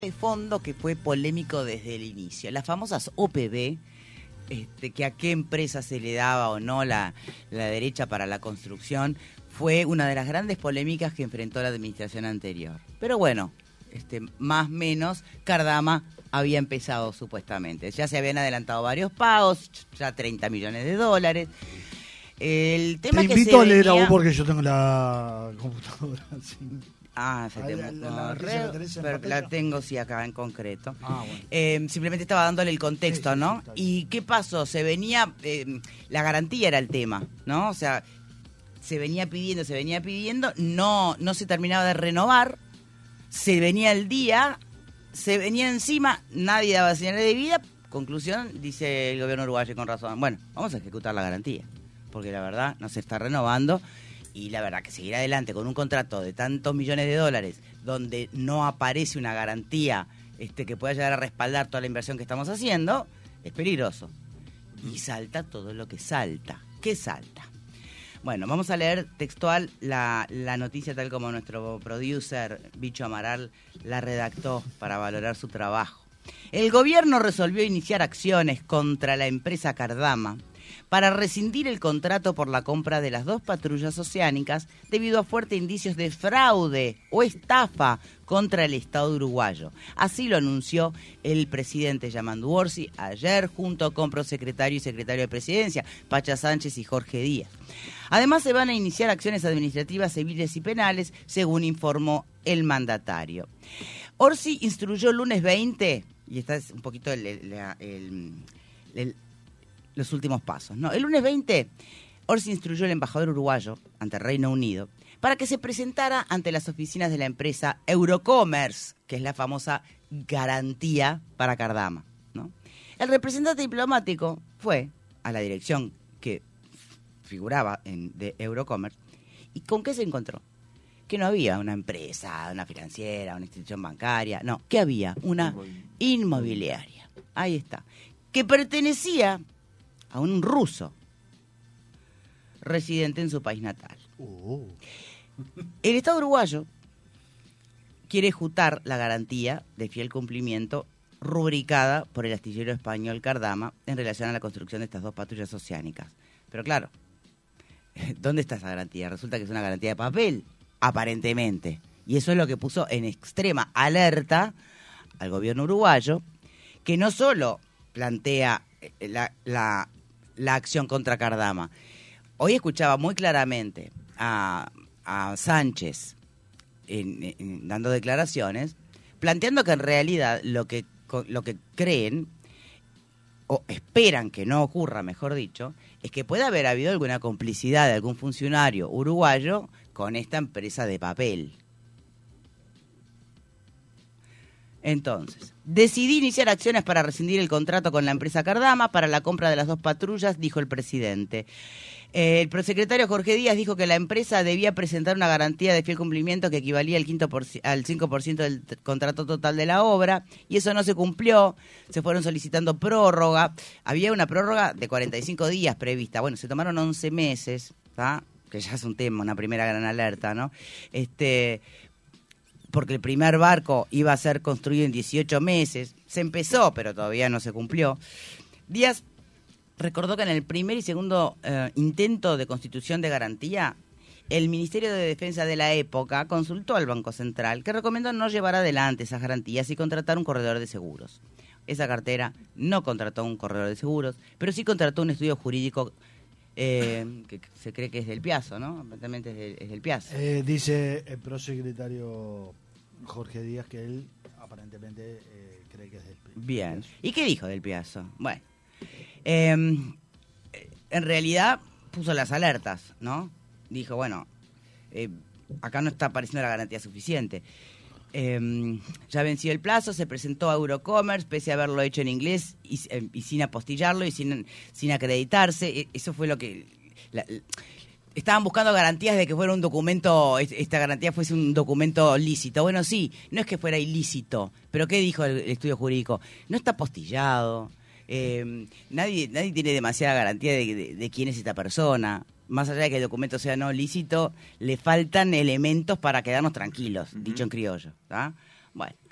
de fondo que fue polémico desde el inicio. Las famosas OPB, que a qué empresa se le daba o no la derecha para la construcción, fue una de las grandes polémicas que enfrentó la administración anterior. Pero bueno, más o menos, Cardama había empezado supuestamente. Ya se habían adelantado varios pagos, ya 30 millones de dólares. El tema Te que invito se a leer a venía... vos porque yo tengo la computadora. Sí. Se te pero la tengo sí acá en concreto. Bueno. Simplemente estaba dándole el contexto, Sí, ¿no? sí, ¿Y qué pasó? Se venía, la garantía era el tema, ¿no? O sea, se venía pidiendo, no se terminaba de renovar, se venía el día, se venía encima, nadie daba señales de vida. Conclusión, dice el gobierno uruguayo con razón, bueno, vamos a ejecutar la garantía, porque la verdad no se está renovando. Y la verdad que seguir adelante con un contrato de tantos millones de dólares donde no aparece una garantía que pueda llegar a respaldar toda la inversión que estamos haciendo, es peligroso. Y salta todo lo que salta. ¿Qué salta? Bueno, vamos a leer textual la noticia tal como nuestro producer, Bicho Amaral, la redactó para valorar su trabajo. El gobierno resolvió iniciar acciones contra la empresa Cardama para rescindir el contrato por la compra de las 2 patrullas oceánicas debido a fuertes indicios de fraude o estafa contra el Estado uruguayo. Así lo anunció el presidente Yamandu Orsi ayer junto con prosecretario y secretario de Presidencia, Pacha Sánchez y Jorge Díaz. Además se van a iniciar acciones administrativas, civiles y penales, según informó el mandatario. Orsi instruyó el lunes 20, y esta es un poquito los últimos pasos, ¿no? El lunes 20, Orsi instruyó al embajador uruguayo ante el Reino Unido para que se presentara ante las oficinas de la empresa Eurocommerce, que es la famosa garantía para Cardama, ¿no? El representante diplomático fue a la dirección que figuraba de Eurocommerce. ¿Y con qué se encontró? Que no había una empresa, una financiera, una institución bancaria, no, que había una inmobiliaria. Ahí está. Que pertenecía a un ruso residente en su país natal. El Estado uruguayo quiere ejecutar la garantía de fiel cumplimiento rubricada por el astillero español Cardama en relación a la construcción de estas 2 patrullas oceánicas. Pero claro, ¿dónde está esa garantía? Resulta que es una garantía de papel, aparentemente. Y eso es lo que puso en extrema alerta al gobierno uruguayo, que no solo plantea la acción contra Cardama. Hoy escuchaba muy claramente a Sánchez dando declaraciones, planteando que en realidad lo que creen, o esperan que no ocurra, mejor dicho, es que puede haber habido alguna complicidad de algún funcionario uruguayo con esta empresa de papel. Entonces, decidí iniciar acciones para rescindir el contrato con la empresa Cardama para la compra de las 2 patrullas, dijo el presidente. El prosecretario Jorge Díaz dijo que la empresa debía presentar una garantía de fiel cumplimiento que equivalía al 5% del contrato total de la obra, y eso no se cumplió. Se fueron solicitando prórroga. Había una prórroga de 45 días prevista. Bueno, se tomaron 11 meses, ¿tá? Que ya es un tema, una primera gran alerta, ¿no? Porque el primer barco iba a ser construido en 18 meses. Se empezó, pero todavía no se cumplió. Díaz recordó que en el primer y segundo intento de constitución de garantía, el Ministerio de Defensa de la época consultó al Banco Central, que recomendó no llevar adelante esas garantías y contratar un corredor de seguros. Esa cartera no contrató un corredor de seguros, pero sí contrató un estudio jurídico que se cree que es del Piazzo, ¿no? Aparentemente es del Piazzo. Dice el prosecretario Jorge Díaz que él aparentemente cree que es del Piazzo. Bien. ¿Y qué dijo del Piazzo? Bueno, en realidad puso las alertas, ¿no? Dijo, bueno, acá no está apareciendo la garantía suficiente. Ya venció el plazo, se presentó a Eurocommerce, pese a haberlo hecho en inglés y sin apostillarlo y sin acreditarse. Eso fue lo que... estaban buscando garantías de que fuera un documento, esta garantía fuese un documento lícito. Bueno, sí, no es que fuera ilícito, pero ¿qué dijo el estudio jurídico? No está apostillado, nadie tiene demasiada garantía de quién es esta persona. Más allá de que el documento sea no lícito, le faltan elementos para quedarnos tranquilos, dicho en criollo, ¿tá? Bueno,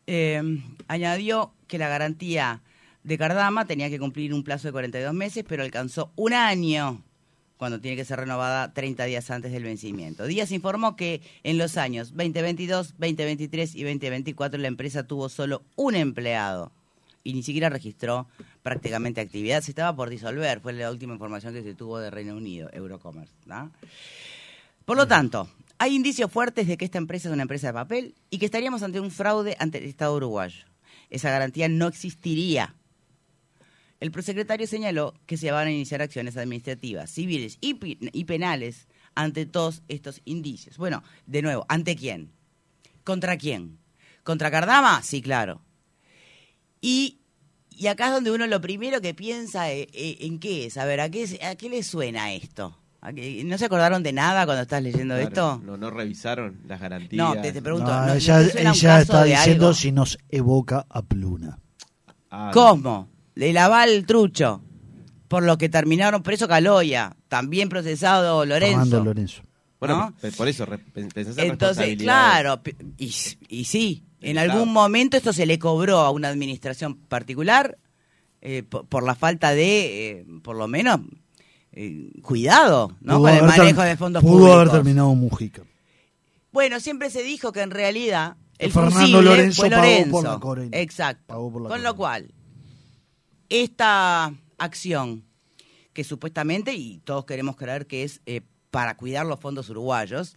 Añadió que la garantía de Cardama tenía que cumplir un plazo de 42 meses, pero alcanzó un año cuando tiene que ser renovada 30 días antes del vencimiento. Díaz informó que en los años 2022, 2023 y 2024 la empresa tuvo solo un empleado y ni siquiera registró prácticamente actividad. Se estaba por disolver, fue la última información que se tuvo de Reino Unido, Eurocommerce, ¿no? Por lo tanto, hay indicios fuertes de que esta empresa es una empresa de papel y que estaríamos ante un fraude ante el Estado uruguayo. Esa garantía no existiría. El prosecretario señaló que se van a iniciar acciones administrativas, civiles y penales ante todos estos indicios. Bueno, de nuevo, ¿ante quién? ¿Contra quién? ¿Contra Cardama? Sí, claro. Y acá es donde uno lo primero que piensa en qué es. A ver, ¿a qué le suena esto? ¿No se acordaron de nada cuando estás leyendo esto? No revisaron las garantías. No, te pregunto. No, ¿no ella te suena un caso está de diciendo algo? si nos evoca a Pluna. ¿Cómo? El aval trucho, por lo que terminaron preso Caloya, también procesado Lorenzo. Fernando Lorenzo. Bueno, ¿no? por eso pensás en Entonces, responsabilidades. claro, y sí, en algún momento esto se le cobró a una administración particular por la falta de, por lo menos, cuidado, ¿no? Con el manejo de fondos públicos. Pudo haber terminado Mujica. Bueno, siempre se dijo que en realidad el Fernando fusible Lorenzo fue pagó Lorenzo. por la Corena. Exacto. Pagó por la Con Corena. lo cual, esta acción que supuestamente, y todos queremos creer que es para cuidar los fondos uruguayos,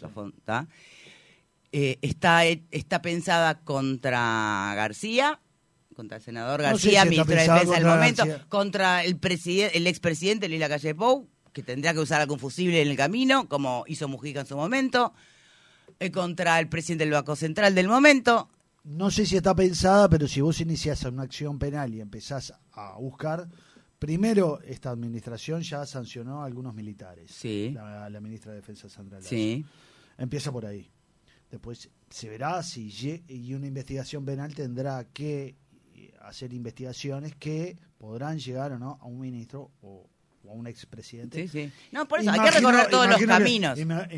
está pensada contra García, contra el senador No sé García, si está ministro de pensada Defensa del contra momento, García. contra el expresidente Luis Lacalle Pou, que tendrá que usar algún fusible en el camino, como hizo Mujica en su momento, contra el presidente del Banco Central del momento. No sé si está pensada, pero si vos iniciás una acción penal y empezás a buscar, primero esta administración ya sancionó a algunos militares. Sí. La ministra de Defensa Sandra Lazo. Sí. Empieza por ahí. Después se verá si y una investigación penal tendrá que hacer investigaciones que podrán llegar o no a un ministro o a un expresidente. Sí, sí. No, por eso hay que recorrer todos los caminos.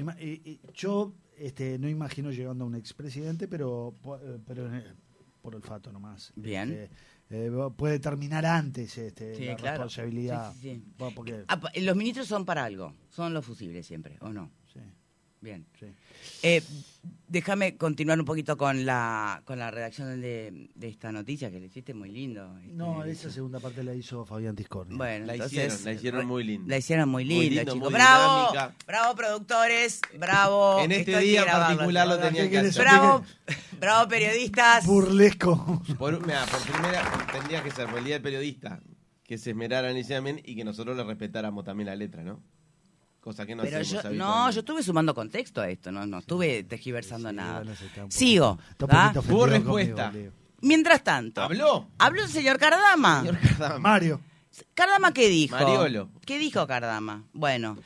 Yo no imagino llegando a un expresidente, pero por olfato nomás. Bien. Puede terminar antes Sí, la claro. responsabilidad. Sí, sí, sí. Bueno, porque, Los ministros son para algo, son los fusibles siempre, ¿o no? sí, Bien. sí. Déjame continuar un poquito con la redacción de esta noticia que le hiciste muy lindo. No, esa segunda parte la hizo Fabián Tiscornia. Bueno, La entonces, hicieron muy linda. La hicieron muy linda, lindo, chicos. muy ¡Bravo! dinámica. ¡Bravo, productores! ¡Bravo! En este Esto hay que día en grabarlo, particular lo chicos. tenían que ¿Qué hacer. querés? ¡Bravo! ¡Bravo, periodistas! Burlesco. Por primera, tendría que ser por el día del periodista, que se esmeraran inicialmente y que nosotros le respetáramos también la letra, ¿no? Cosa que no Pero hacemos yo habitualmente. estuve sumando contexto a esto, no estuve tergiversando Sí, nada. bueno, se está un poquito- Sigo. está un ¿ah? poquito Hubo ofendido respuesta. conmigo, Leo. Mientras tanto, ¿Habló? habló el señor Cardama. Señor Cardama. Mario. ¿Cardama qué dijo? Mariolo. ¿Qué dijo Cardama? Bueno,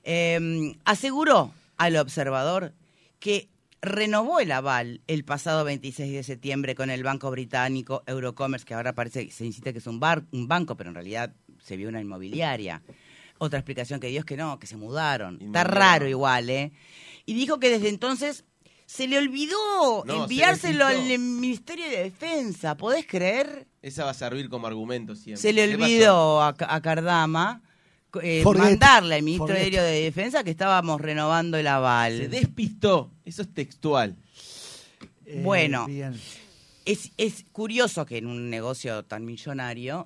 aseguró al observador que renovó el aval el pasado 26 de septiembre con el banco británico Eurocommerce, que ahora se insiste que es un banco, pero en realidad se vio una inmobiliaria. Otra explicación que dio es que no, que se mudaron. Está Inmobiliaria. raro igual, ¿eh? Y dijo que desde entonces se le olvidó No, enviárselo se al despistó. Ministerio de Defensa. ¿Podés creer? Esa va a servir como argumento siempre. Se le ¿Qué pasó? olvidó a Cardama Forget. mandarle al Ministerio Forget. de Defensa que estábamos renovando el aval. Se despistó. Eso es textual. Bueno. Bien. Es curioso que en un negocio tan millonario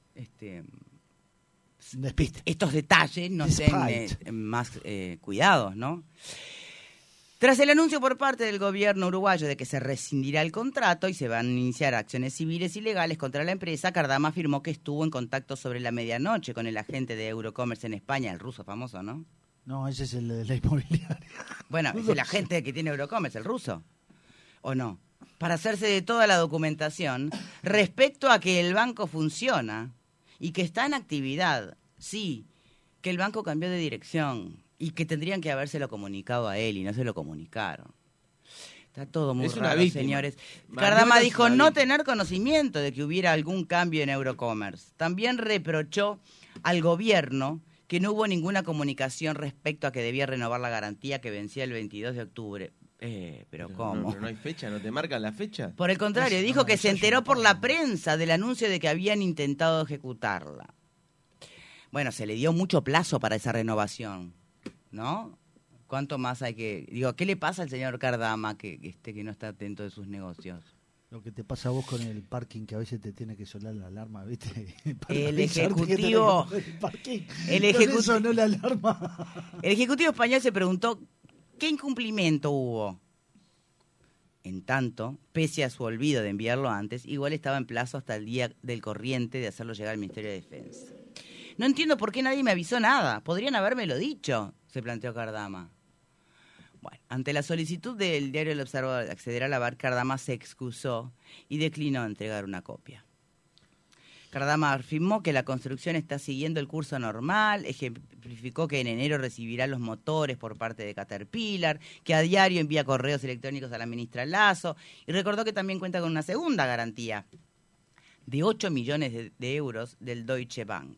Despiste. estos detalles no Despite. estén más cuidados, ¿no? Tras el anuncio por parte del gobierno uruguayo de que se rescindirá el contrato y se van a iniciar acciones civiles y legales contra la empresa, Cardama afirmó que estuvo en contacto sobre la medianoche con el agente de Eurocommerce en España, el ruso famoso, ¿no? No, ese es el de la inmobiliaria. Bueno, es el agente que tiene Eurocommerce, el ruso, ¿o no? Para hacerse de toda la documentación respecto a que el banco funciona y que está en actividad, sí, que el banco cambió de dirección y que tendrían que habérselo comunicado a él y no se lo comunicaron. Está todo muy Es una raro, víctima. señores. Mariolo Cardama es dijo una no víctima. tener conocimiento de que hubiera algún cambio en Eurocommerce. También reprochó al gobierno que no hubo ninguna comunicación respecto a que debía renovar la garantía que vencía el 22 de octubre. Pero Pero ¿cómo? pero no hay fecha, ¿no te marcan la fecha? Por el contrario, No, dijo no, que eso se es enteró una por la paja. prensa del anuncio de que habían intentado ejecutarla. Bueno, se le dio mucho plazo para esa renovación, ¿no? ¿Cuánto más hay que...? Digo, ¿qué le pasa al señor Cardama que no está atento de sus negocios? Lo que te pasa a vos con el parking, que a veces te tiene que sonar la alarma, ¿viste? El avisarte que tenés que ejecutivo- coger el parking. el Con ejecuti- eso sonó la alarma. El Ejecutivo español se preguntó qué incumplimiento hubo. En tanto, pese a su olvido de enviarlo antes, igual estaba en plazo hasta el día del corriente de hacerlo llegar al Ministerio de Defensa. No entiendo por qué nadie me avisó nada. Podrían habérmelo dicho, se planteó Cardama. Bueno, ante la solicitud del diario El Observador de acceder a la VAR, Cardama se excusó y declinó entregar una copia. Cardama afirmó que la construcción está siguiendo el curso normal, ejemplificó que en enero recibirá los motores por parte de Caterpillar, que a diario envía correos electrónicos a la ministra Lasso, y recordó que también cuenta con una segunda garantía de 8 millones de euros del Deutsche Bank.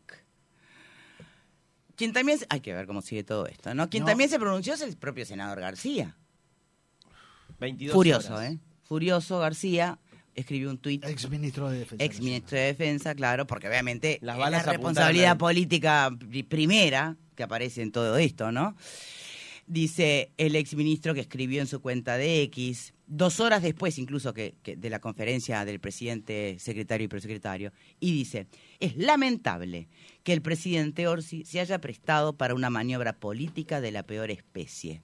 Quien también, hay que ver cómo sigue todo esto, ¿no? Quien No. también se pronunció es el propio senador García. 22 Furioso, horas. Furioso García escribió un tuit. Ex ministro de Defensa. Ex ministro de Defensa, claro, porque obviamente Las es balas la apuntaron responsabilidad a él. política primera que aparece en todo esto, ¿no? Dice el ex ministro que escribió en su cuenta de X, 2 horas después incluso que de la conferencia del presidente, secretario y prosecretario, y dice, es lamentable que el presidente Orsi se haya prestado para una maniobra política de la peor especie.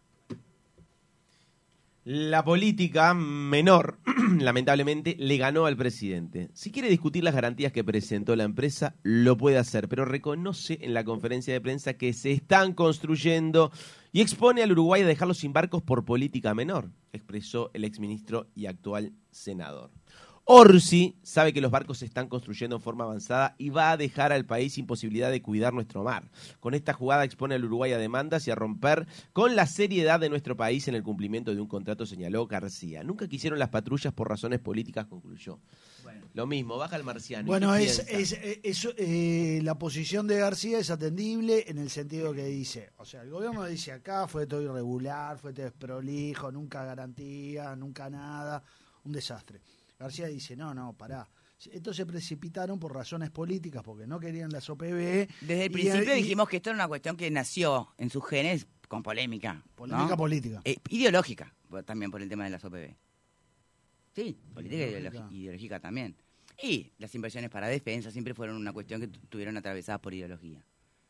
La política menor, lamentablemente, le ganó al presidente. Si quiere discutir las garantías que presentó la empresa, lo puede hacer, pero reconoce en la conferencia de prensa que se están construyendo y expone al Uruguay a dejarlo sin barcos por política menor, expresó el exministro y actual senador. Orsi sabe que los barcos se están construyendo en forma avanzada y va a dejar al país sin posibilidad de cuidar nuestro mar. Con esta jugada expone al Uruguay a demandas y a romper con la seriedad de nuestro país en el cumplimiento de un contrato, señaló García. Nunca quisieron las patrullas por razones políticas, concluyó. Lo mismo, baja el marciano. ¿y Bueno, qué piensa? la posición de García es atendible en el sentido que dice, o sea, el gobierno dice acá fue todo irregular, fue todo desprolijo, nunca garantía, nunca nada, un desastre. García dice, no, pará. Estos se precipitaron por razones políticas, porque no querían las OPB. Desde el y- principio y- dijimos que esto era una cuestión que nació en sus genes con polémica. Polémica ¿no? política. Ideológica, también por el tema de las OPB. Sí, política Ideológica. ideológica también. Y las inversiones para defensa siempre fueron una cuestión que tuvieron atravesadas por ideología.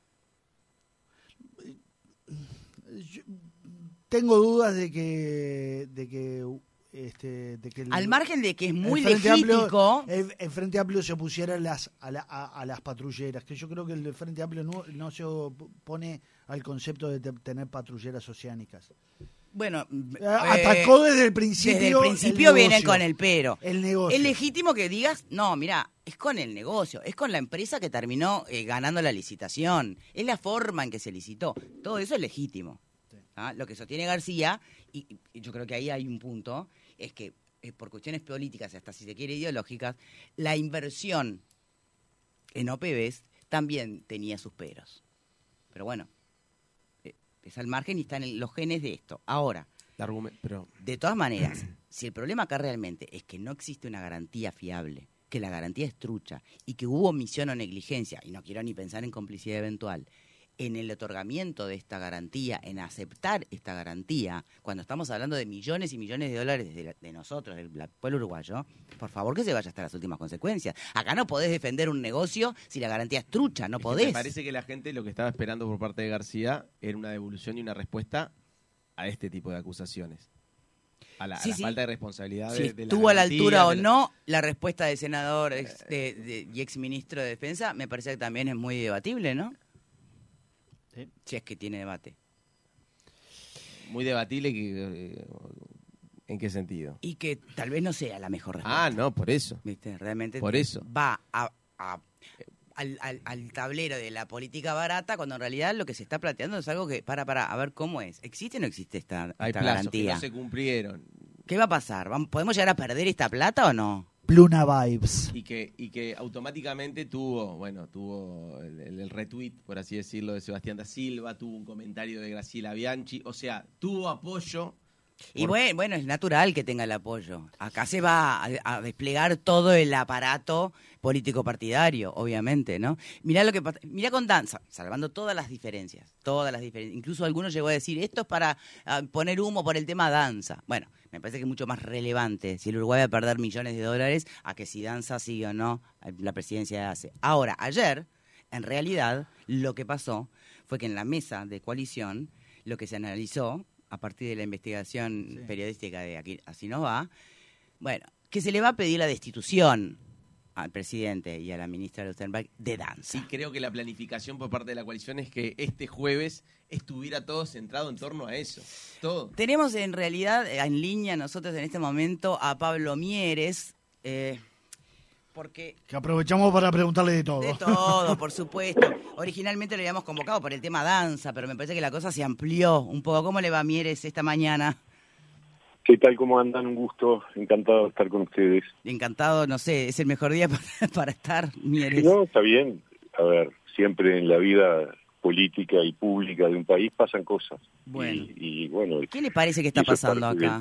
Yo tengo dudas de que Al margen de que es muy el Frente legítimo, Amplio, el Frente Amplio se opusiera a las patrulleras, que yo creo que el Frente Amplio no se opone al concepto de tener patrulleras oceánicas. bueno, Atacó desde el principio. desde el principio vienen negocio, con el pero. El negocio. Es legítimo que digas, no, mira, es con el negocio, es con la empresa que terminó ganando la licitación, es la forma en que se licitó, todo eso es legítimo. ¿Ah? Lo que sostiene García, y yo creo que ahí hay un punto, es que por cuestiones políticas, hasta si se quiere ideológicas, la inversión en OPBs también tenía sus peros. Pero bueno, es al margen y están en los genes de esto. Ahora, Pero de todas maneras, si el problema acá realmente es que no existe una garantía fiable, que la garantía es trucha y que hubo omisión o negligencia, y no quiero ni pensar en complicidad eventual, en el otorgamiento de esta garantía, en aceptar esta garantía, cuando estamos hablando de millones y millones de dólares de nosotros, del pueblo uruguayo, por favor que se vaya hasta las últimas consecuencias. Acá no podés defender un negocio si la garantía es trucha, no es que podés. me parece que la gente lo que estaba esperando por parte de García era una devolución y una respuesta a este tipo de acusaciones. A la Sí. falta de responsabilidad Si de la estuvo a la garantía, altura o de la- no, la respuesta del senador y ex ministro de Defensa me parece que también es muy debatible, ¿no? Sí. Si es que tiene debate. Muy debatible. ¿En qué sentido? Y que tal vez no sea la mejor respuesta. Ah, no, por eso. ¿Viste? Realmente Por eso. va al tablero de la política barata cuando en realidad lo que se está planteando es algo que, a ver cómo es. ¿Existe o no existe esta Hay plazos garantía? que no se cumplieron ¿Qué va a pasar? ¿Podemos llegar a perder esta plata o no? Pluna Vibes. y que automáticamente tuvo el retweet, por así decirlo, de Sebastián da Silva, tuvo un comentario de Graciela Bianchi, o sea, tuvo apoyo Y bueno, es natural que tenga el apoyo. Acá se va a desplegar todo el aparato político partidario, obviamente, ¿no? Mirá lo que pasa, mirá con Danza, salvando todas las diferencias. Incluso algunos llegó a decir, esto es para poner humo por el tema Danza. Bueno, me parece que es mucho más relevante si el Uruguay va a perder millones de dólares a que si Danza sigue o no la presidencia de ACE. Ahora, ayer, en realidad, lo que pasó fue que en la mesa de coalición, lo que se analizó a partir de la investigación periodística de aquí, Así Nos Va, bueno, que se le va a pedir la destitución al presidente y a la ministra Lustenberg de Danza. Sí, creo que la planificación por parte de la coalición es que este jueves estuviera todo centrado en torno a eso. Todo. Tenemos en realidad en línea nosotros en este momento a Pablo Mieres, porque... Que aprovechamos para preguntarle de todo. De todo, por supuesto. Originalmente lo habíamos convocado por el tema Danza, pero me parece que la cosa se amplió un poco. ¿Cómo le va, Mieres, esta mañana? ¿Qué tal? ¿Cómo andan? Un gusto. Encantado de estar con ustedes. Encantado, no sé, es el mejor día para estar, Mieres. No, está bien. A ver, siempre en la vida política y pública de un país pasan cosas. Bueno. Y bueno, ¿Qué le parece que está pasando acá?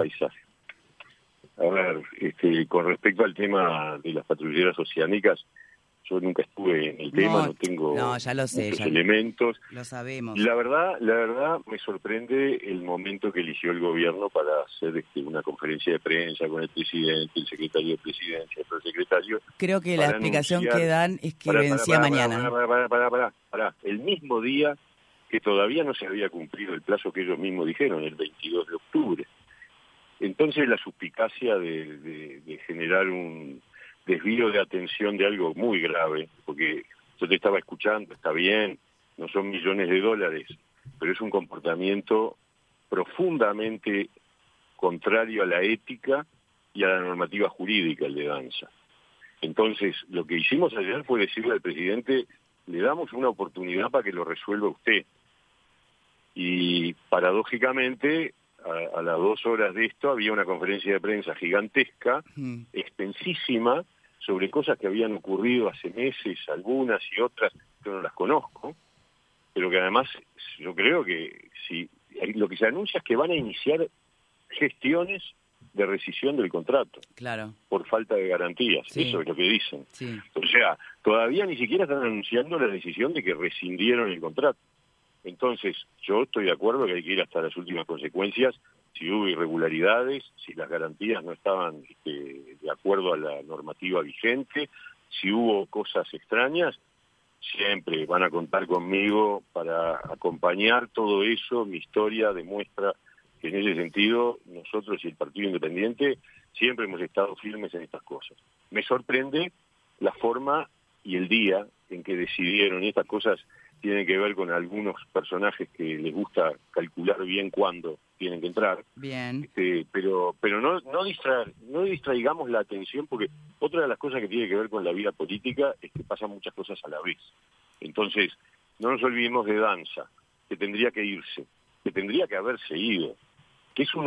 A ver, con respecto al tema de las patrulleras oceánicas, yo nunca estuve en el tema, no tengo ya lo sé, muchos elementos. Lo sabemos. La verdad me sorprende el momento que eligió el gobierno para hacer una conferencia de prensa con el presidente, el secretario de presidencia, el prosecretario. Creo que la explicación que dan es que vencía mañana. Para. El mismo día que todavía no se había cumplido el plazo que ellos mismos dijeron, el 22 de octubre. Entonces la suspicacia de generar un desvío de atención de algo muy grave, porque yo te estaba escuchando, está bien, no son millones de dólares, pero es un comportamiento profundamente contrario a la ética y a la normativa jurídica, el de Danza. Entonces, lo que hicimos ayer fue decirle al presidente, le damos una oportunidad para que lo resuelva usted. Y paradójicamente, a las 2 horas de esto, había una conferencia de prensa gigantesca, extensísima, sobre cosas que habían ocurrido hace meses, algunas y otras, yo no las conozco, pero que además yo creo que si lo que se anuncia es que van a iniciar gestiones de rescisión del contrato, claro, por falta de garantías, sí. Eso es lo que dicen. Sí. O sea, todavía ni siquiera están anunciando la decisión de que rescindieron el contrato. Entonces, yo estoy de acuerdo que hay que ir hasta las últimas consecuencias, si hubo irregularidades, si las garantías no estaban de acuerdo a la normativa vigente, si hubo cosas extrañas, siempre van a contar conmigo para acompañar todo eso. Mi historia demuestra que en ese sentido nosotros y el Partido Independiente siempre hemos estado firmes en estas cosas. Me sorprende la forma y el día en que decidieron, y estas cosas tienen que ver con algunos personajes que les gusta calcular bien cuándo tienen que entrar. Bien. Pero no distraigamos la atención, porque otra de las cosas que tiene que ver con la vida política es que pasan muchas cosas a la vez. Entonces, no nos olvidemos de Danza, que tendría que irse, que tendría que haberse ido, que es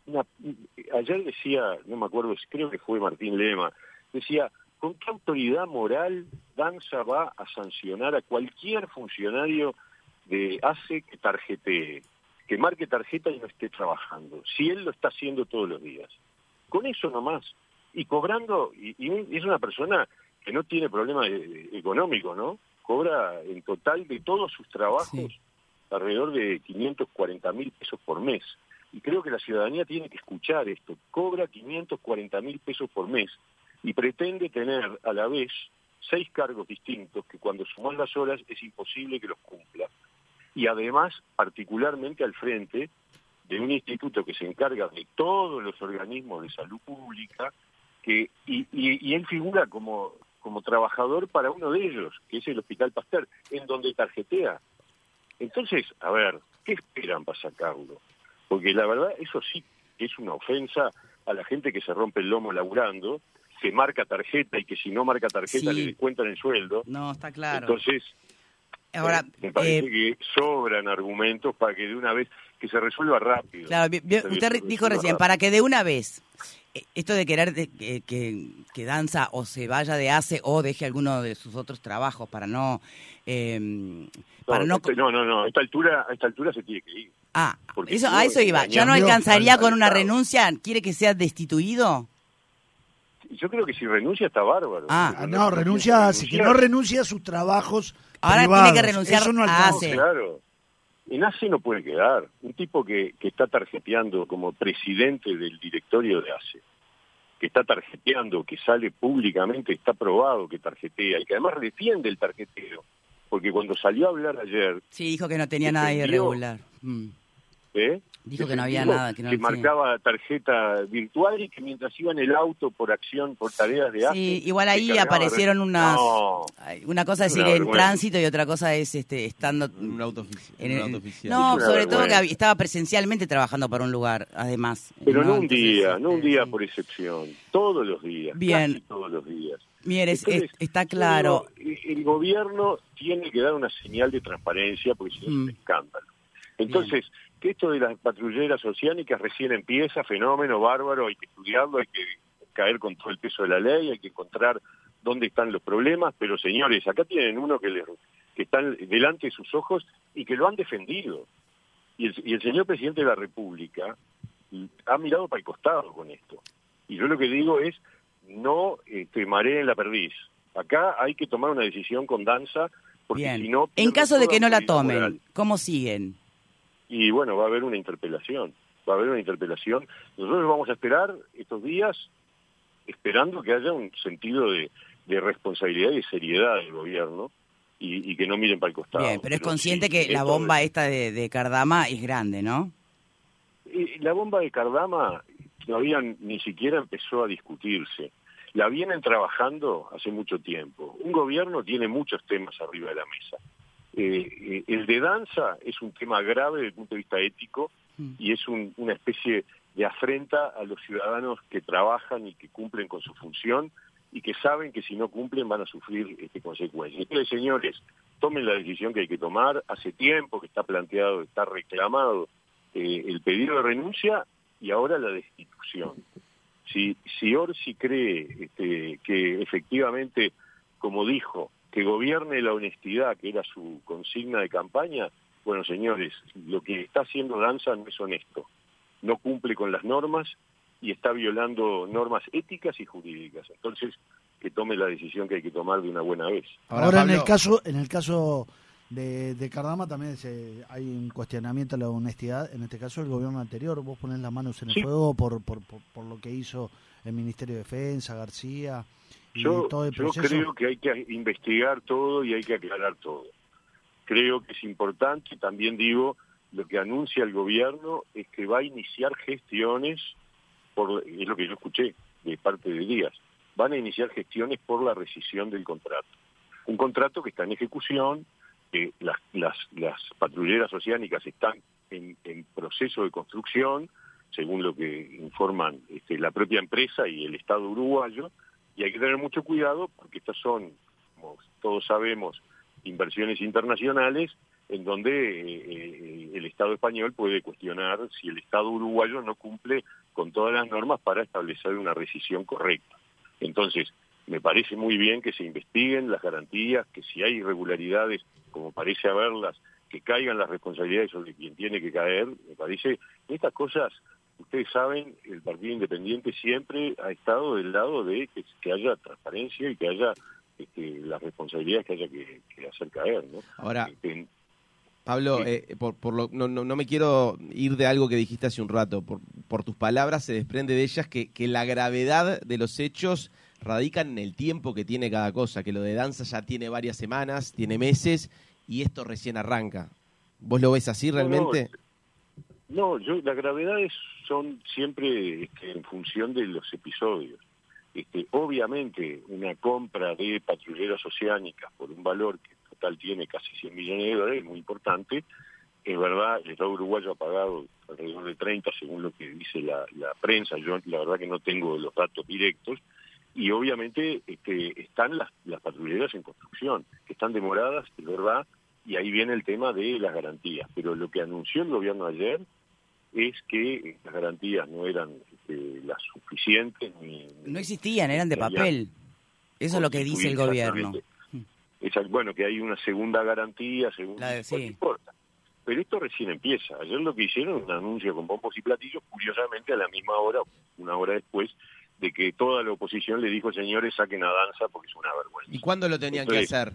ayer decía, no me acuerdo, creo que fue Martín Lema, decía, ¿con qué autoridad moral Danza va a sancionar a cualquier funcionario de ACE que tarjetee, que marque tarjeta y no esté trabajando, si él lo está haciendo todos los días? Con eso nomás, y cobrando, y es una persona que no tiene problemas económicos, ¿no? Cobra en total de todos sus trabajos alrededor de 540.000 pesos por mes. Y creo que la ciudadanía tiene que escuchar esto. Cobra 540.000 pesos por mes y pretende tener a la vez 6 cargos distintos que cuando suman las horas es imposible que los cumpla. Y además, particularmente al frente de un instituto que se encarga de todos los organismos de salud pública, y él figura como trabajador para uno de ellos, que es el Hospital Pasteur, en donde tarjetea. Entonces, a ver, ¿qué esperan para sacarlo? Porque la verdad, eso sí es una ofensa a la gente que se rompe el lomo laburando, que marca tarjeta y que si no marca tarjeta le descuentan el sueldo. No, está claro. Entonces, ahora, me parece que sobran argumentos para que de una vez, que se resuelva rápido. Claro, usted dijo recién, rápido, para que de una vez, esto de querer que Danza o se vaya de ACE o deje alguno de sus otros trabajos para no... No, a esta altura se tiene que ir. Porque eso, si a no, eso iba. ¿Ya no Cambió alcanzaría con una Estado. renuncia? ¿Quiere que sea destituido? Yo creo que si renuncia está bárbaro. Pero No, renuncia, así que no renuncia a sus trabajos Ahora privados. tiene que renunciar Eso no a alcanza. ACE. Claro. En ACE no puede quedar. Un tipo que está tarjeteando como presidente del directorio de ACE, que está tarjeteando, que sale públicamente, está probado que tarjetea, y que además defiende el tarjeteo. Porque cuando salió a hablar ayer, Sí, dijo que no tenía nada defendió- irregular. Dijo que no había defendió nada. Que no, que sí. marcaba tarjeta virtual y que mientras iba en el auto por tareas de ACE... Sí, igual ahí se cargaba aparecieron No, una cosa es Es ir una en vergüenza. tránsito y otra cosa es estando En un auto, en en un el- auto oficial. No, Es una sobre todo que vergüenza. estaba presencialmente trabajando para un lugar, además. pero no un Entonces, día, no un día sí. por excepción, todos los días, Bien. casi todos los días. Mieres, Entonces, está yo claro. digo, el gobierno tiene que dar una señal de transparencia porque si no es un escándalo. Entonces, que esto de las patrulleras oceánicas recién empieza, fenómeno bárbaro, hay que estudiarlo, hay que caer con todo el peso de la ley, hay que encontrar dónde están los problemas, pero señores, acá tienen uno que están delante de sus ojos y que lo han defendido. Y el señor presidente de la República ha mirado para el costado con esto. Y yo lo que digo es, no mareen la perdiz. Acá hay que tomar una decisión con Danza, porque Bien. si no... En pierden caso de toda que no la autoridad tomen, moral. ¿cómo siguen? Y bueno, va a haber una interpelación. Nosotros vamos a esperar estos días, esperando que haya un sentido de responsabilidad y de seriedad del gobierno y que no miren para el costado. Bien, pero es consciente sí, que la esto bomba esta de Cardama es grande, ¿no? La bomba de Cardama todavía ni siquiera empezó a discutirse. La vienen trabajando hace mucho tiempo. Un gobierno tiene muchos temas arriba de la mesa. El de Danza es un tema grave desde el punto de vista ético y es una especie de afrenta a los ciudadanos que trabajan y que cumplen con su función y que saben que si no cumplen van a sufrir consecuencias. Entonces, señores, tomen la decisión que hay que tomar. Hace tiempo que está planteado, está reclamado el pedido de renuncia y ahora la destitución. Si Orsi cree que efectivamente, como dijo, que gobierne la honestidad, que era su consigna de campaña, bueno, señores, lo que está haciendo Danza no es honesto, no cumple con las normas y está violando normas éticas y jurídicas. Entonces, que tome la decisión que hay que tomar de una buena vez. Ahora Pablo, en el caso de Cardama también hay un cuestionamiento a la honestidad, en este caso el gobierno anterior. Vos ponés las manos en el Sí. fuego por lo que hizo el Ministerio de Defensa, García y Yo todo el proceso. creo que hay que investigar todo y hay que aclarar todo. Creo que es importante, también digo, lo que anuncia el gobierno es que va a iniciar gestiones, es lo que yo escuché de parte de Díaz, van a iniciar gestiones por la rescisión del contrato. Un contrato que está en ejecución, que las patrulleras oceánicas están en proceso de construcción, según lo que informan la propia empresa y el Estado uruguayo, y hay que tener mucho cuidado porque estas son, como todos sabemos, inversiones internacionales en donde el Estado español puede cuestionar si el Estado uruguayo no cumple con todas las normas para establecer una rescisión correcta. Entonces, me parece muy bien que se investiguen las garantías, que si hay irregularidades, como parece haberlas, que caigan las responsabilidades sobre quien tiene que caer. Me parece, estas cosas, ustedes saben, el Partido Independiente siempre ha estado del lado de que haya transparencia y que haya las responsabilidades que haya que hacer caer, ¿no? Ahora, Pablo, no me quiero ir de algo que dijiste hace un rato. Por tus palabras se desprende de ellas que la gravedad de los hechos radica en el tiempo que tiene cada cosa, que lo de Danza ya tiene varias semanas, tiene meses, y esto recién arranca. ¿Vos lo ves así realmente? No, las gravedades son siempre en función de los episodios. Obviamente, una compra de patrulleras oceánicas por un valor que en total tiene casi 100 millones de dólares es muy importante. Es verdad, el Estado uruguayo ha pagado alrededor de 30, según lo que dice la prensa. Yo la verdad que no tengo los datos directos. Y obviamente están las patrulleras en construcción, que están demoradas, es verdad, y ahí viene el tema de las garantías. Pero lo que anunció el gobierno ayer es que las garantías no eran las suficientes. No existían, eran de papel. Eso es lo que dice el gobierno. Bueno, que hay una segunda garantía, no sí. importa. Pero esto recién empieza. Ayer lo que hicieron un anuncio con bombos y platillos, curiosamente a la misma hora, una hora después, de que toda la oposición le dijo, señores, saquen a Danza porque es una vergüenza. ¿Y cuándo lo tenían que hacer?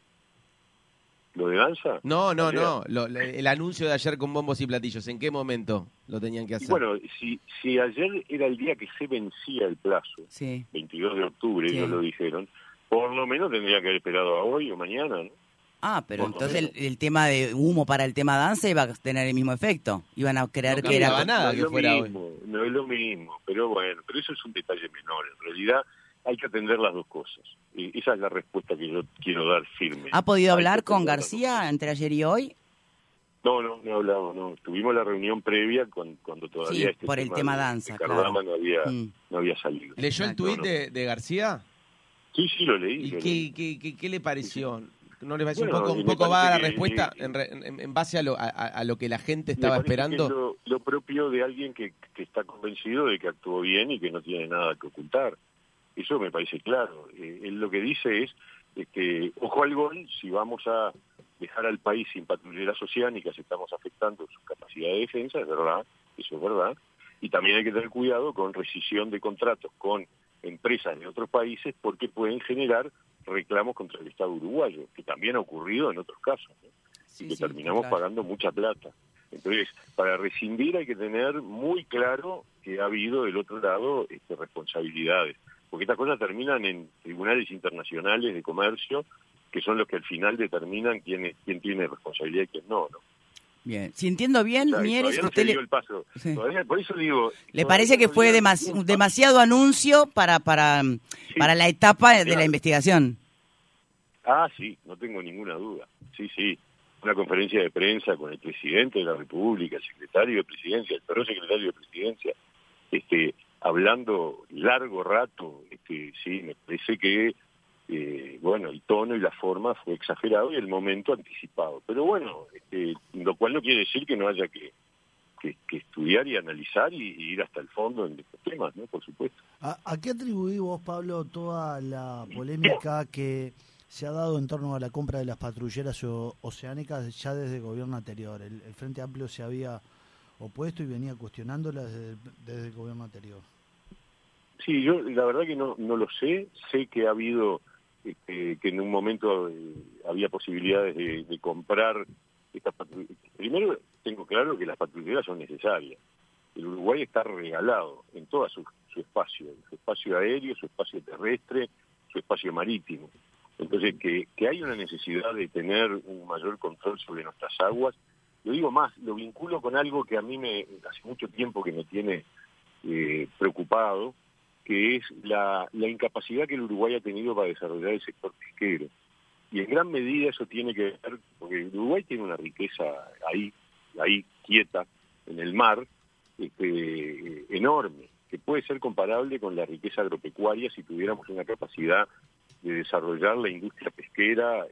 ¿Lo de Danza? No, el anuncio de ayer con bombos y platillos, ¿en qué momento lo tenían que hacer? Y bueno, si ayer era el día que se vencía el plazo, 22 de octubre, ellos lo dijeron, por lo menos tendría que haber esperado a hoy o mañana, ¿no? Ah, pero entonces el tema de humo para el tema danza iba a tener el mismo efecto. Iban a creer que era nada que fuera hoy. No es lo mismo, pero bueno, pero eso es un detalle menor. En realidad hay que atender las dos cosas. Y esa es la respuesta que yo quiero dar firme. ¿Ha podido hablar con García entre ayer y hoy? No he hablado, no. Tuvimos la reunión previa cuando todavía por el tema danza, Cardama no había salido. ¿Leyó el tuit de García? Sí, lo leí. ¿Y qué le pareció? ¿No le pareció Bueno, un poco vaga la respuesta en base a lo que la gente estaba esperando? Lo propio de alguien que está convencido de que actuó bien y que no tiene nada que ocultar. Eso me parece claro. Él lo que dice es que, ojo al gol, si vamos a dejar al país sin patrulleras oceánicas, estamos afectando su capacidad de defensa, es verdad, eso es verdad. Y también hay que tener cuidado con rescisión de contratos con empresas de otros países porque pueden generar reclamos contra el Estado uruguayo, que también ha ocurrido en otros casos, ¿no? Y que terminamos pagando mucha plata. Entonces, para rescindir hay que tener muy claro que ha habido del otro lado responsabilidades, porque estas cosas terminan en tribunales internacionales de comercio, que son los que al final determinan quién tiene responsabilidad y quién no. Bien, si entiendo bien, Mieres, todavía no se dio el paso. Todavía, por eso digo... ¿Le parece que fue demasiado anuncio para la etapa de la investigación? Ah, sí, no tengo ninguna duda. Sí. Una conferencia de prensa con el presidente de la República, el secretario de Presidencia, el prosecretario de Presidencia, hablando largo rato, sí, me parece que el tono y la forma fue exagerado y el momento anticipado. Pero bueno, lo cual no quiere decir que no haya que estudiar y analizar y ir hasta el fondo en estos temas, ¿no? Por supuesto. ¿A qué atribuís vos, Pablo, toda la polémica que se ha dado en torno a la compra de las patrulleras oceánicas ya desde el gobierno anterior? El Frente Amplio se había opuesto y venía cuestionándolas desde el gobierno anterior. Sí, yo la verdad que no lo sé. Sé que ha habido... que en un momento había posibilidades de comprar estas patrulleras. Primero, tengo claro que las patrulleras son necesarias. El Uruguay está regalado en todo su espacio aéreo, su espacio terrestre, su espacio marítimo. Entonces, que hay una necesidad de tener un mayor control sobre nuestras aguas. Lo digo más, lo vinculo con algo que a mí hace mucho tiempo que me tiene preocupado, que es la incapacidad que el Uruguay ha tenido para desarrollar el sector pesquero. Y en gran medida eso tiene que ver, porque el Uruguay tiene una riqueza ahí quieta, en el mar, enorme, que puede ser comparable con la riqueza agropecuaria si tuviéramos una capacidad de desarrollar la industria pesquera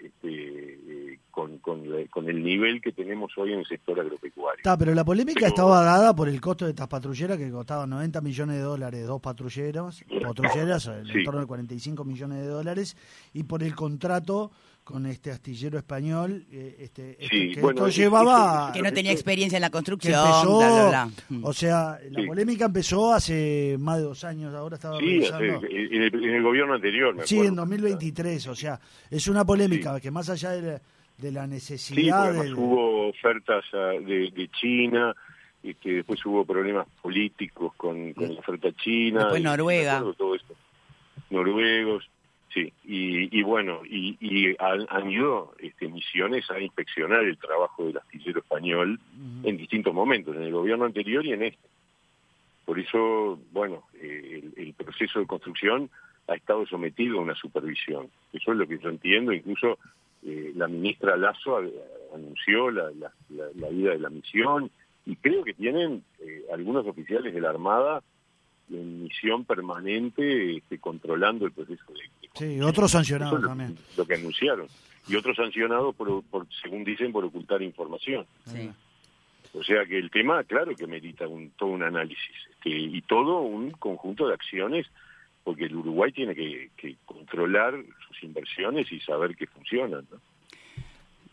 con el nivel que tenemos hoy en el sector agropecuario. Pero la polémica estaba dada por el costo de estas patrulleras, que costaban $90 millones, 2 patrulleras en torno de $45 millones, y por el contrato con este astillero español, esto llevaba... Que no tenía experiencia en la construcción, bla. O sea, la polémica empezó hace más de 2 años, ahora estaba revisando. En el gobierno anterior, me acuerdo. Sí, en 2023, o sea, es una polémica que más allá de la necesidad... Sí, hubo ofertas de China, después hubo problemas políticos con la oferta china. Después Noruega. Todo esto. Noruegos. Sí, y han ido misiones a inspeccionar el trabajo del astillero español en distintos momentos, en el gobierno anterior y en este. Por eso, el proceso de construcción ha estado sometido a una supervisión. Eso es lo que yo entiendo. Incluso la ministra Lasso anunció la ida de la misión y creo que tienen algunos oficiales de la Armada en misión permanente controlando el proceso de... Sí, otros sancionados también. Lo que anunciaron. Y otros sancionados, por según dicen, por ocultar información. Sí. O sea que el tema, claro que merita todo un análisis y todo un conjunto de acciones, porque el Uruguay tiene que controlar sus inversiones y saber que funcionan, ¿no?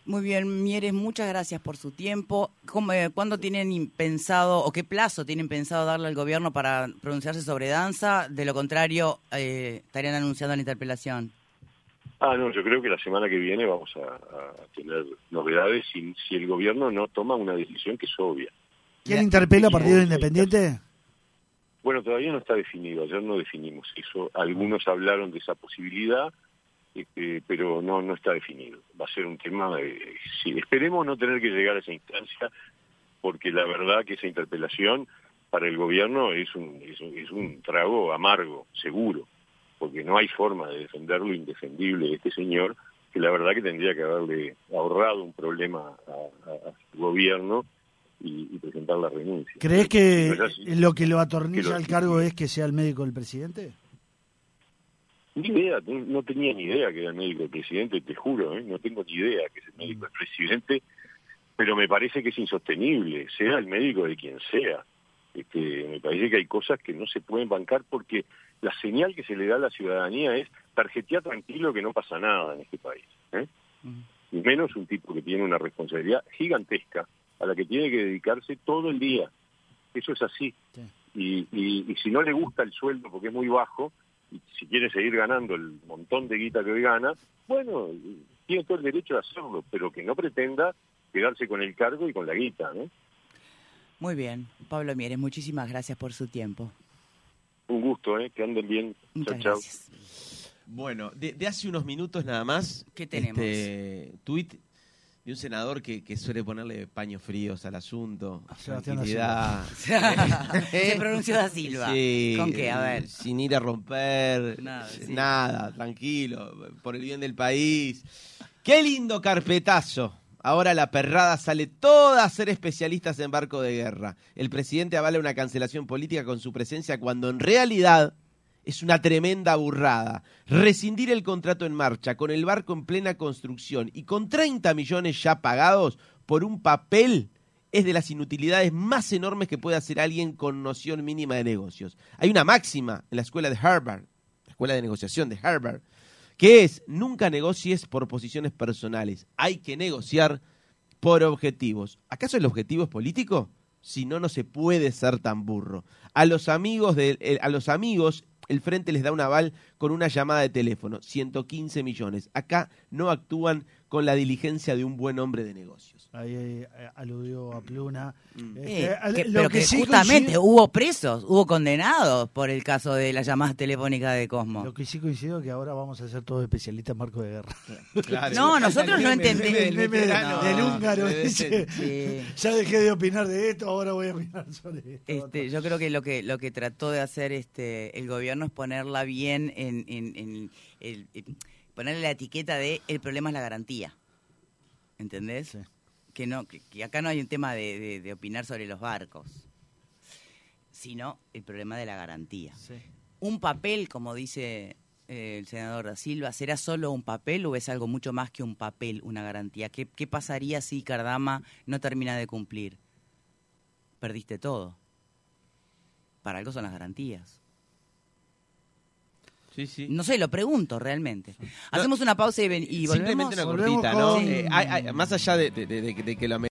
Muy bien, Mieres, muchas gracias por su tiempo. ¿Cuándo tienen pensado, o qué plazo tienen pensado darle al gobierno para pronunciarse sobre danza? De lo contrario, estarían anunciando la interpelación. No, yo creo que la semana que viene vamos a tener novedades si el gobierno no toma una decisión que es obvia. ¿Quién interpela a Partido Independiente? Bueno, todavía no está definido, ayer no definimos eso. Algunos hablaron de esa posibilidad, pero no está definido. Va a ser un tema, sí, esperemos no tener que llegar a esa instancia, porque la verdad que esa interpelación para el gobierno es un trago amargo, seguro, porque no hay forma de defender lo indefendible de este señor, que la verdad que tendría que haberle ahorrado un problema a su gobierno y presentar la renuncia. ¿Crees que no así, lo que lo atornilla al cargo es que sea el médico del presidente? Ni idea, no tenía ni idea que era el médico del presidente, te juro, no tengo ni idea que es el médico del presidente, pero me parece que es insostenible, sea el médico de quien sea. Me parece que hay cosas que no se pueden bancar porque la señal que se le da a la ciudadanía es tarjetea tranquilo que no pasa nada en este país. Y menos un tipo que tiene una responsabilidad gigantesca a la que tiene que dedicarse todo el día. Eso es así. Sí. Y si no le gusta el sueldo porque es muy bajo, y si quiere seguir ganando el montón de guita que hoy gana, bueno, tiene todo el derecho de hacerlo, pero que no pretenda quedarse con el cargo y con la guita, ¿no? Muy bien, Pablo Mieres, muchísimas gracias por su tiempo. Un gusto, que anden bien. Muchas chau, gracias. Chau. Bueno, de hace unos minutos nada más, ¿Qué tenemos? Tuit de un senador que suele ponerle paños fríos al asunto, Sebastián tranquilidad. Se pronunció Da Silva. Sí, ¿Con qué? A ver. sin ir a romper, Nada, tranquilo, por el bien del país. ¡Qué lindo carpetazo! Ahora la perrada sale toda a ser especialistas en barco de guerra. El presidente avala una cancelación política con su presencia cuando en realidad es una tremenda burrada. Rescindir el contrato en marcha, con el barco en plena construcción y con 30 millones ya pagados por un papel es de las inutilidades más enormes que puede hacer alguien con noción mínima de negocios. Hay una máxima en la escuela de Harvard, la escuela de negociación de Harvard, que es: nunca negocies por posiciones personales, hay que negociar por objetivos. ¿Acaso el objetivo es político? Si no, no se puede ser tan burro. A los amigos el Frente les da un aval con una llamada de teléfono, 115 millones. Acá no actúan con la diligencia de un buen hombre de negocios. Ahí aludió a Pluna. Pero que sí justamente hubo presos, hubo condenados por el caso de la llamada telefónica de Cosmo. Lo que sí coincido es que ahora vamos a ser todos especialistas en marco de guerra. Claro. No, nosotros no entendemos. El meme del húngaro debe dice, ya dejé de opinar de esto, ahora voy a opinar sobre esto. Yo creo que lo que trató de hacer el gobierno es ponerla bien en ponerle la etiqueta de el problema es la garantía. ¿Entendés? Sí. Que acá no hay un tema de opinar sobre los barcos, sino el problema de la garantía. Sí. Un papel, como dice el senador Da Silva, ¿será solo un papel o es algo mucho más que un papel, una garantía? ¿Qué pasaría si Cardama no termina de cumplir? Perdiste todo. Para algo son las garantías. Sí, sí. No sé, lo pregunto realmente. Hacemos una pausa y volvemos. Simplemente una Volvemos cortita, ¿no? con- Más allá de que lo